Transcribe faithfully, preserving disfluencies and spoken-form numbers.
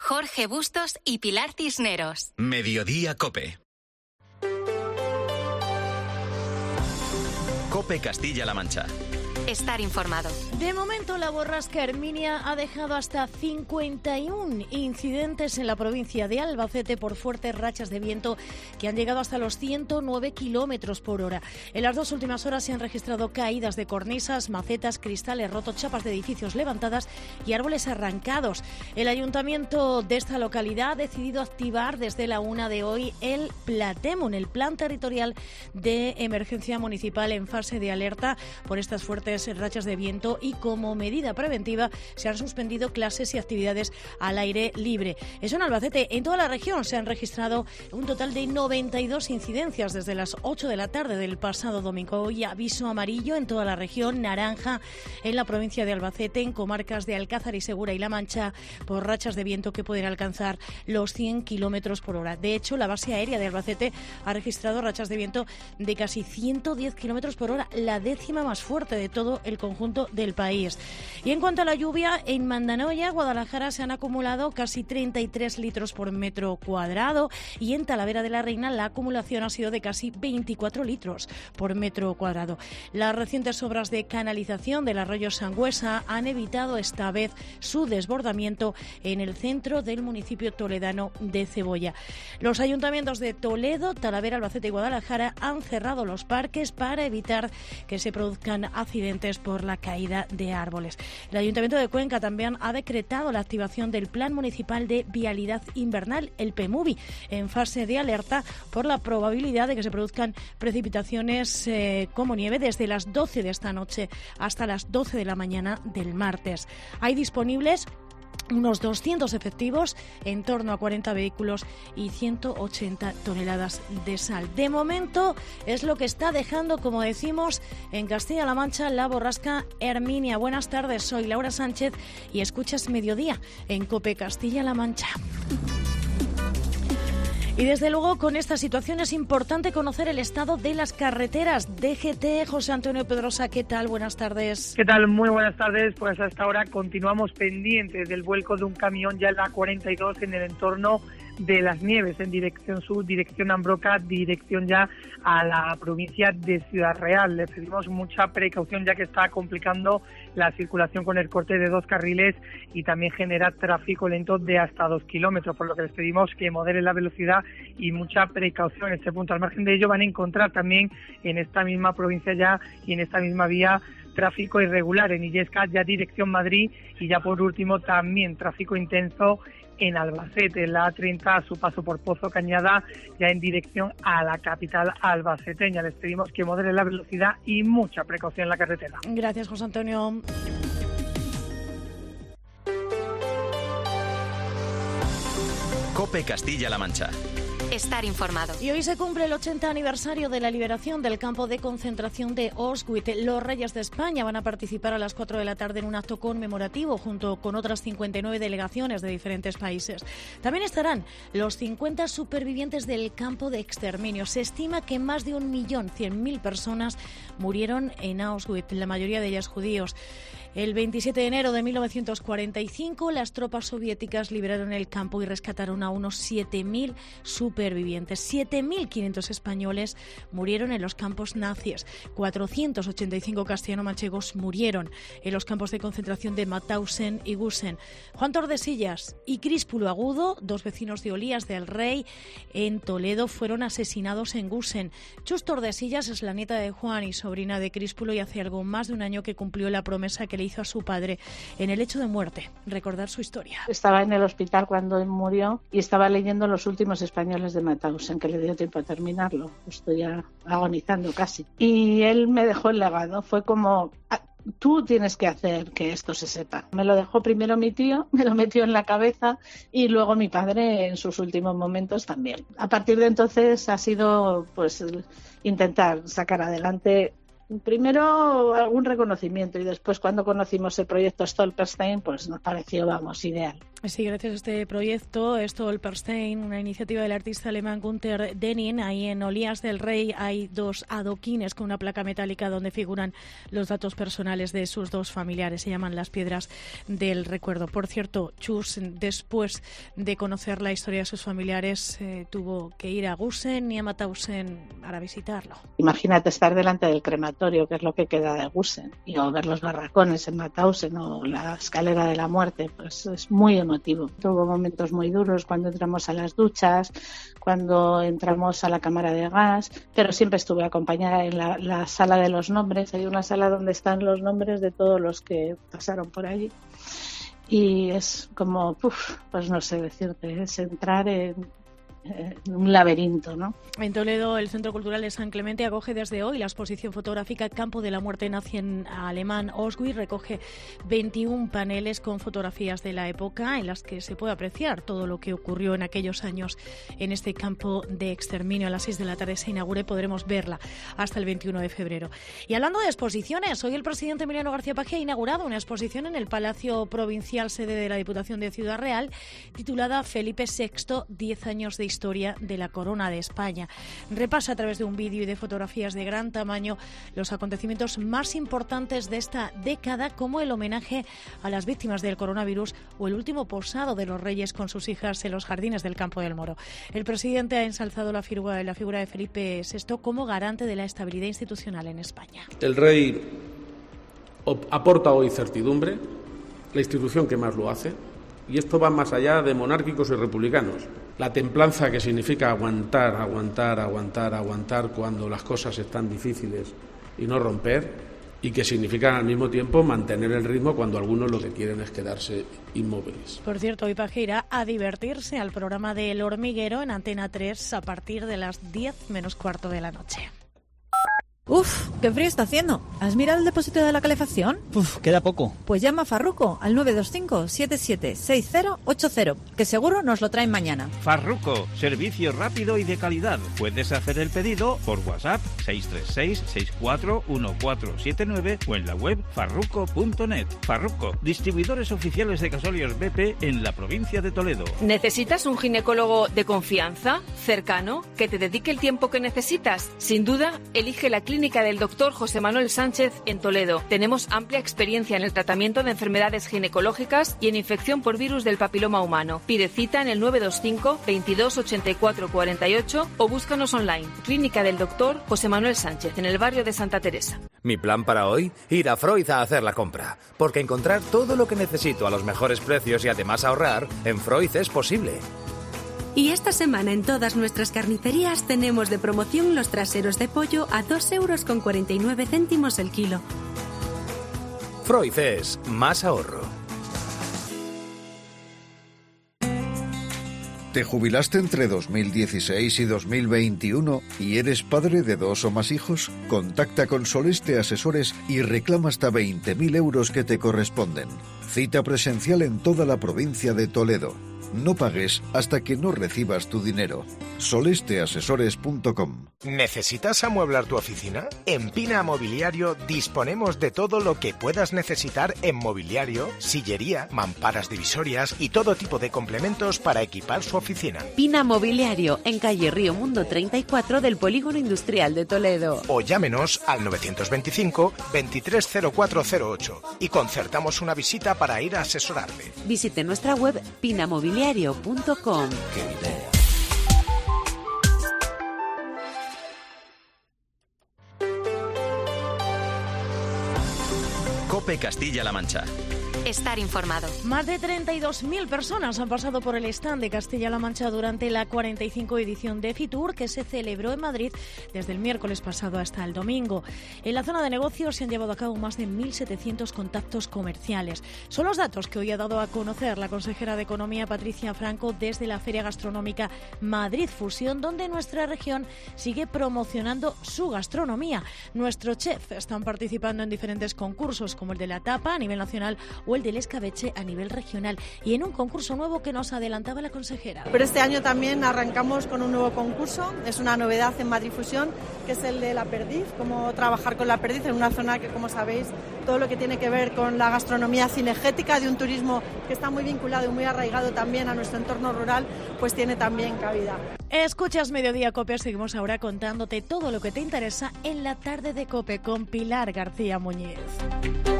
Jorge Bustos y Pilar Cisneros. Mediodía COPE. COPE Castilla-La Mancha. Estar informado. De momento, la borrasca Herminia ha dejado hasta cincuenta y uno incidentes en la provincia de Albacete por fuertes rachas de viento que han llegado hasta los ciento nueve kilómetros por hora. En las dos últimas horas se han registrado caídas de cornisas, macetas, cristales rotos, chapas de edificios levantadas y árboles arrancados. El ayuntamiento de esta localidad ha decidido activar desde la una de hoy el PLATEMUN, el Plan Territorial de Emergencia Municipal en fase de alerta por estas fuertes rachas de viento, y como medida preventiva se han suspendido clases y actividades al aire libre. Eso en Albacete. En toda la región se han registrado un total de noventa y dos incidencias desde las ocho de la tarde del pasado domingo. Hoy aviso amarillo en toda la región, naranja en la provincia de Albacete, en comarcas de Alcázar y Segura y La Mancha, por rachas de viento que pueden alcanzar los cien kilómetros por hora. De hecho, la base aérea de Albacete ha registrado rachas de viento de casi ciento diez kilómetros por hora, la décima más fuerte de todo el conjunto del país. Y en cuanto a la lluvia, en Mandanoya, Guadalajara, se han acumulado casi treinta y tres litros por metro cuadrado, y en Talavera de la Reina la acumulación ha sido de casi veinticuatro litros por metro cuadrado. Las recientes obras de canalización del arroyo Sangüesa han evitado esta vez su desbordamiento en el centro del municipio toledano de Cebolla. Los ayuntamientos de Toledo, Talavera, Albacete y Guadalajara han cerrado los parques para evitar que se produzcan accidentes por la caída de árboles. El Ayuntamiento de Cuenca también ha decretado la activación del Plan Municipal de Vialidad Invernal, el PEMUVI, en fase de alerta por la probabilidad de que se produzcan precipitaciones eh, como nieve desde las doce de esta noche hasta las doce de la mañana del martes. Hay disponibles unos doscientos efectivos, en torno a cuarenta vehículos y ciento ochenta toneladas de sal. De momento es lo que está dejando, como decimos, en Castilla-La Mancha la borrasca Herminia. Buenas tardes, soy Laura Sánchez y escuchas Mediodía en COPE Castilla-La Mancha. Y desde luego, con esta situación es importante conocer el estado de las carreteras. D G T, José Antonio Pedrosa, ¿qué tal? Buenas tardes. ¿Qué tal? Muy buenas tardes. Pues hasta ahora continuamos pendientes del vuelco de un camión ya en la cuarenta y dos en el entorno de Las Nieves, en dirección sur, dirección Ambroca, dirección ya a la provincia de Ciudad Real. Le pedimos mucha precaución, ya que está complicando la circulación con el corte de dos carriles y también genera tráfico lento de hasta dos kilómetros, por lo que les pedimos que moderen la velocidad y mucha precaución en este punto. Al margen de ello, van a encontrar también en esta misma provincia ya y en esta misma vía tráfico irregular en Illescas, ya dirección Madrid, y ya por último también tráfico intenso en Albacete, la A treinta a su paso por Pozo Cañada, ya en dirección a la capital albaceteña. Les pedimos que moderen la velocidad y mucha precaución en la carretera. Gracias, José Antonio. COPE Castilla-La Mancha. Estar informado. Y hoy se cumple el ochenta aniversario de la liberación del campo de concentración de Auschwitz. Los Reyes de España van a participar a las cuatro de la tarde en un acto conmemorativo junto con otras cincuenta y nueve delegaciones de diferentes países. También estarán los cincuenta supervivientes del campo de exterminio. Se estima que más de un millón cien mil personas murieron en Auschwitz, la mayoría de ellas judíos. El veintisiete de enero de mil novecientos cuarenta y cinco, las tropas soviéticas liberaron el campo y rescataron a unos siete mil supervivientes. siete mil quinientos españoles murieron en los campos nazis. cuatrocientos ochenta y cinco castellano-manchegos murieron en los campos de concentración de Mauthausen y Gusen. Juan Tordesillas y Críspulo Agudo, dos vecinos de Olías del Rey, en Toledo, fueron asesinados en Gusen. Chus Tordesillas es la nieta de Juan y sobrina de Críspulo, y hace algo más de un año que cumplió la promesa que le hizo a su padre en el lecho de muerte, recordar su historia. Estaba en el hospital cuando él murió y estaba leyendo Los últimos españoles de Mauthausen, que le dio tiempo a terminarlo, estoy ya agonizando casi. Y él me dejó el legado, fue como... tú tienes que hacer que esto se sepa. Me lo dejó primero mi tío, me lo metió en la cabeza, y luego mi padre en sus últimos momentos también. A partir de entonces ha sido pues intentar sacar adelante primero algún reconocimiento, y después, cuando conocimos el proyecto Stolperstein, pues nos pareció, vamos, ideal. Sí, gracias a este proyecto, Stolperstein, una iniciativa del artista alemán Günther Denning, ahí en Olías del Rey hay dos adoquines con una placa metálica donde figuran los datos personales de sus dos familiares. Se llaman las piedras del recuerdo. Por cierto, Chus, después de conocer la historia de sus familiares, eh, tuvo que ir a Gusen y a Mauthausen para visitarlo. Imagínate estar delante del crematorio, que es lo que queda de Gusen, y o ver los barracones en Mauthausen o la escalera de la muerte, pues es muy emotivo. Tuvo momentos muy duros cuando entramos a las duchas, cuando entramos a la cámara de gas, pero siempre estuve acompañada en la, la sala de los nombres. Hay una sala donde están los nombres de todos los que pasaron por allí. Y es como, uf, pues no sé decirte, es entrar en... un laberinto, ¿no? En Toledo, el Centro Cultural de San Clemente acoge desde hoy la exposición fotográfica Campo de la Muerte Nazi en alemán Auschwitz. Recoge veintiún paneles con fotografías de la época en las que se puede apreciar todo lo que ocurrió en aquellos años en este campo de exterminio. A las seis de la tarde se inaugura y podremos verla hasta el veintiuno de febrero. Y hablando de exposiciones, hoy el presidente Emiliano García Paje ha inaugurado una exposición en el Palacio Provincial, sede de la Diputación de Ciudad Real, titulada Felipe sexto, diez años de historia de la corona de España. Repasa a través de un vídeo y de fotografías de gran tamaño los acontecimientos más importantes de esta década, como el homenaje a las víctimas del coronavirus o el último posado de los reyes con sus hijas en los jardines del Campo del Moro. El presidente ha ensalzado la figura, la figura de Felipe sexto como garante de la estabilidad institucional en España. El rey aporta hoy certidumbre, la institución que más lo hace, y esto va más allá de monárquicos y republicanos. La templanza, que significa aguantar, aguantar, aguantar, aguantar cuando las cosas están difíciles y no romper, y que significa al mismo tiempo mantener el ritmo cuando algunos lo que quieren es quedarse inmóviles. Por cierto, hoy Paje irá a divertirse al programa de El Hormiguero en Antena tres a partir de las diez menos cuarto de la noche. Uf, qué frío está haciendo. ¿Has mirado el depósito de la calefacción? Uf, queda poco. Pues llama a Farruco al nueve dos cinco, siete siete seis cero ocho cero, que seguro nos lo traen mañana. Farruco, servicio rápido y de calidad. Puedes hacer el pedido por WhatsApp seis tres seis, seis cuatro uno cuatro siete nueve o en la web farruco punto net. Farruco, distribuidores oficiales de gasóleos B P en la provincia de Toledo. ¿Necesitas un ginecólogo de confianza, cercano, que te dedique el tiempo que necesitas? Sin duda, elige la Clínica del doctor José Manuel Sánchez en Toledo. Tenemos amplia experiencia en el tratamiento de enfermedades ginecológicas y en infección por virus del papiloma humano. Pide cita en el nueve dos cinco, veintidós ochenta y cuatro cuarenta y ocho o búscanos online. Clínica del doctor José Manuel Sánchez en el barrio de Santa Teresa. Mi plan para hoy, ir a Freud a hacer la compra. Porque encontrar todo lo que necesito a los mejores precios y además ahorrar, en Freud es posible. Y esta semana en todas nuestras carnicerías tenemos de promoción los traseros de pollo a dos euros con cuarenta y nueve céntimos el kilo. Freud es más ahorro. ¿Te jubilaste entre dos mil dieciséis y dos mil veintiuno y eres padre de dos o más hijos? Contacta con Soleste Asesores y reclama hasta veinte mil euros que te corresponden. Cita presencial en toda la provincia de Toledo. No pagues hasta que no recibas tu dinero. soleste asesores punto com. ¿Necesitas amueblar tu oficina? En Pina Mobiliario disponemos de todo lo que puedas necesitar en mobiliario, sillería, mamparas divisorias y todo tipo de complementos para equipar su oficina. Pina Mobiliario, en calle Río Mundo treinta y cuatro del Polígono Industrial de Toledo. O llámenos al novecientos veinticinco, veintitrés cero cuatro cero ocho y concertamos una visita para ir a asesorarle. Visite nuestra web pina mobiliario punto com. ¡Qué idea! COPE Castilla-La Mancha. Estar informado. Más de treinta y dos mil personas han pasado por el stand de Castilla-La Mancha durante la cuarenta y cinco edición de Fitur, que se celebró en Madrid desde el miércoles pasado hasta el domingo. En la zona de negocios se han llevado a cabo más de mil setecientos contactos comerciales. Son los datos que hoy ha dado a conocer la consejera de Economía, Patricia Franco, desde la Feria Gastronómica Madrid Fusión, donde nuestra región sigue promocionando su gastronomía. Nuestros chefs están participando en diferentes concursos, como el de la tapa a nivel nacional o o el del escabeche a nivel regional, y en un concurso nuevo que nos adelantaba la consejera. Pero este año también arrancamos con un nuevo concurso, es una novedad en Madrid Fusión, que es el de la perdiz, cómo trabajar con la perdiz en una zona que, como sabéis, todo lo que tiene que ver con la gastronomía cinegética, de un turismo que está muy vinculado y muy arraigado también a nuestro entorno rural, pues tiene también cabida. Escuchas Mediodía COPE, seguimos ahora contándote todo lo que te interesa en la tarde de COPE con Pilar García Muñiz.